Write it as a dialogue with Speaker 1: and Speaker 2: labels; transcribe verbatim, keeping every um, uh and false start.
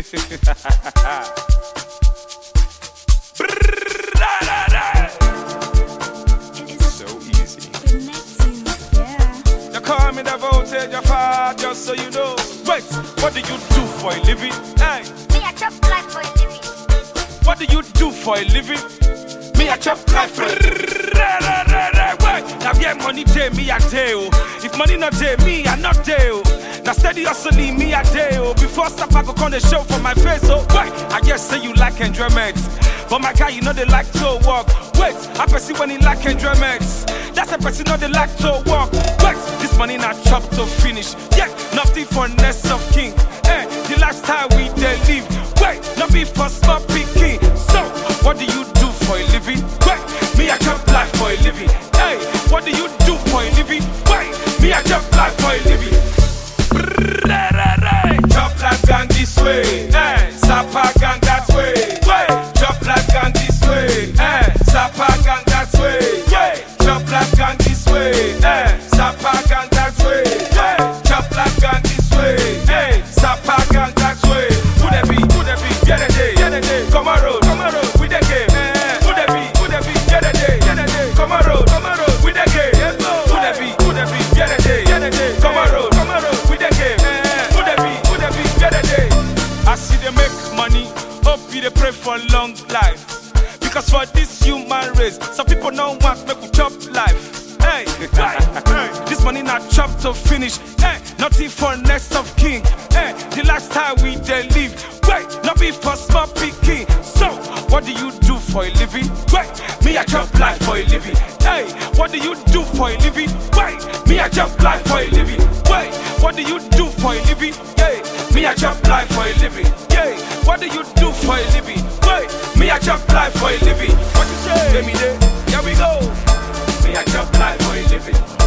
Speaker 1: So easy. You call me the voltage of heart, just so you know. Wait, what do you do for a living? Hey.
Speaker 2: Me a chop life for a living.
Speaker 1: What do you do for a living? Me a chop life for a living. Now get money day, me a day. If money not day, me a not day. Now steady hustling, me a day. Before stop, I go on the show for my face. Oh, wait, I guess say you like enjoyment, but my guy, you know they like to walk. Wait, I perceive when he like enjoyment. That's a person know they like to walk. Wait, this money not chop to finish. Yeah, nothing for nest of king. Eh, the lifestyle we they live. Wait, not be for small picking. So, what do you do for a living? Wait, me a chop life for a living. Hey, what do you do for a living? Wait, me a chop life for a living. Chop life gang this way. Eh, Sapa gang that way. Wait, chop life gang this way. Eh, Sapa gang that way. Yeah, chop life gang this way. Eh, Sapa gang that way. Yeah, chop life gang this way. Eh, Sapa gang that way. Who they be? Who they be? Get a day. Get a day. Come on road. Come on road. We the game. Who they be? Who they be? Get a day. Get a day. Come on road. Come on road. We the game. Who they be? Who they be? Get a day. Get a day. Come on road. Come on road. We the game. Who they be? Who they be? Get a day. I see they make money. Hope you they pray for long life. Because for this human race, some people don't want make we chop life. Hey, hey, hey, this money not chop to finish. Hey, nothing for next of king. Hey, the lifestyle we they live. Wait, not be for small picking. So, what do you do for a living? Wait, me a chop life for a living. Hey, what do you do for a living? Wait, me a chop life for a living. Wait, what do you do for a living? Hey, me a chop life for a living. Yeah, what do you do for a living? Wait, me a chop life for a living. What you say? Let me there. Here we go. Me a chop life for a living.